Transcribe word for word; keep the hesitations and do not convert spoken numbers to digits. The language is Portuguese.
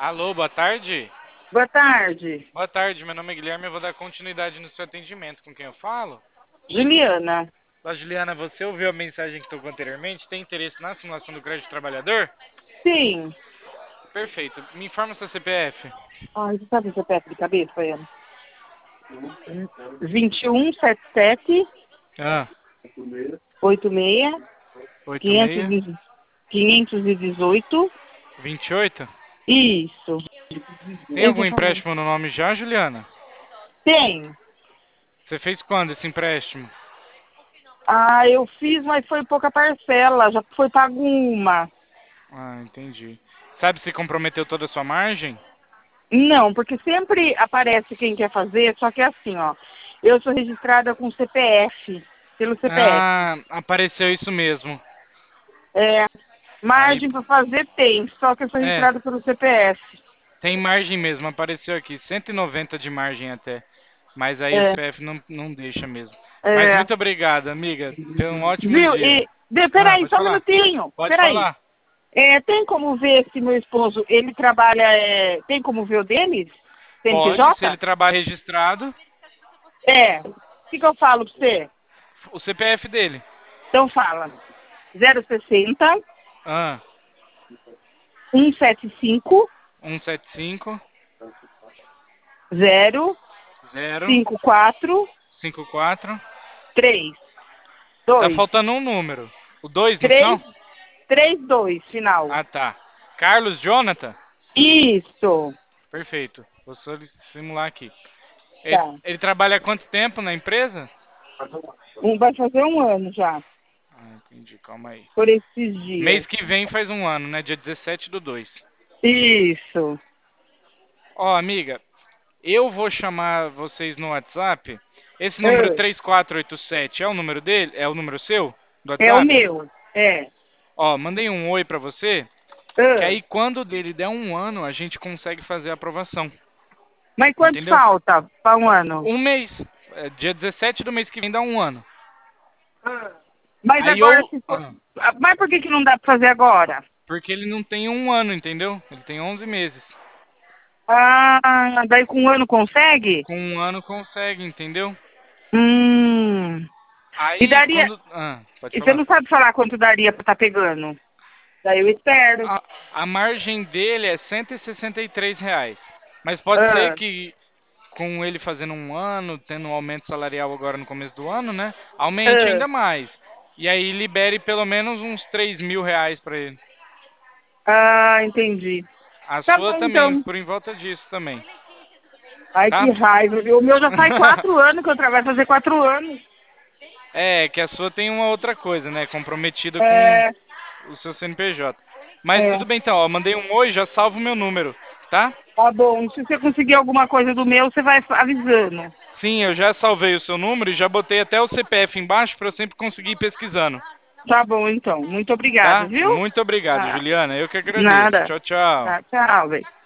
Alô, boa tarde. Boa tarde, Boa tarde, meu nome é Guilherme, eu vou dar continuidade no seu atendimento. Com quem eu falo? Juliana. Olá, Juliana, você ouviu a mensagem que tocou anteriormente? Tem interesse na simulação do crédito do trabalhador? Sim. Perfeito. Me informa seu C P F. Ai, você sabe o C P F de cabeça, Ana? vinte e um, setenta e sete, Ah, oitenta e seis, oito quinhentos seis, e quinhentos e dezoito. vinte e oito. Isso. Tem Entra algum falando. empréstimo no nome já, Juliana? Tem. Você fez quando esse empréstimo? Ah, eu fiz, mas foi pouca parcela, já foi pago uma. Ah, entendi. Sabe se comprometeu toda a sua margem? Não, porque sempre aparece quem quer fazer, só que é assim, ó. Eu sou registrada com C P F, pelo C P F. Ah, apareceu isso mesmo. É, Aí, margem para fazer tem, só que eu sou é, registrada pelo C P F. tem margem mesmo, apareceu aqui, cento e noventa de margem até. Mas aí o É, C P F não, não deixa mesmo. Mas é. muito obrigado, amiga. Tenha um ótimo Viu? dia. E, de, Ah, peraí, pode só um falar. minutinho. Pode Peraí. falar. É, tem como ver se meu esposo, ele trabalha, é, tem como ver o deles? Pode, se ele C N P J? trabalha registrado, É. O que, que eu falo pra você? o C P F dele. Então fala. zero sessenta, Ah, cento e setenta e cinco, um sete cinco zero, zero cinco quatro, cinco quatro. três, Tá dois. faltando um número. O dois no três, final? três, dois, final. Ah, tá. Carlos Jonathan? Isso. Perfeito. Vou só simular aqui. Ele, Tá. ele trabalha há quanto tempo na empresa? Um, vai fazer um ano já, Ah, entendi. Calma aí. por esses Mês dias. que vem faz um ano, né? Dia dezessete do dois. Isso. Ó, amiga, eu vou chamar vocês no WhatsApp. Esse número Ah, três quatro oito sete é o número dele? É o número seu? Do é o WhatsApp? meu. É. Ó, mandei um oi pra você, que Ah, aí quando dele der um ano, a gente consegue fazer a aprovação. mas quanto Entendeu? falta para um ano? Um mês. É, dia dezessete do mês que vem dá um ano. Ah, mas Aí agora eu. se for... Ah, Ah, mas por que, que não dá para fazer agora? porque ele não tem um ano, entendeu? Ele tem onze meses. Ah, daí com um ano consegue? Com um ano consegue, entendeu? Hum. E Aí daria. quando. Ah, pode E você falar. não sabe falar quanto daria para estar pegando? Daí eu espero. A, a margem dele é cento e sessenta e três reais. Mas pode ser Ah, que com ele fazendo um ano, tendo um aumento salarial agora no começo do ano, né? Aumente ah, ainda mais. E aí libere pelo menos uns três mil reais pra ele. ah, entendi. A Tá sua bom também, então. por em volta disso também. Ai, Tá? que raiva, viu? O meu já faz quatro anos que eu trabalho, vai fazer quatro anos. É, que a sua tem uma outra coisa, né? Comprometida com É, o seu C N P J. Mas é. tudo bem então, ó. Mandei um oi, já salvo o meu número, tá? Tá bom. Se você conseguir alguma coisa do meu, você vai avisando. Sim, eu já salvei o seu número e já botei até o C P F embaixo para eu sempre conseguir ir pesquisando, Tá bom, então. Muito obrigada, tá? viu? Muito obrigado, Ah, Juliana. Eu que agradeço. nada. Tchau, tchau. Tá, tchau, velho.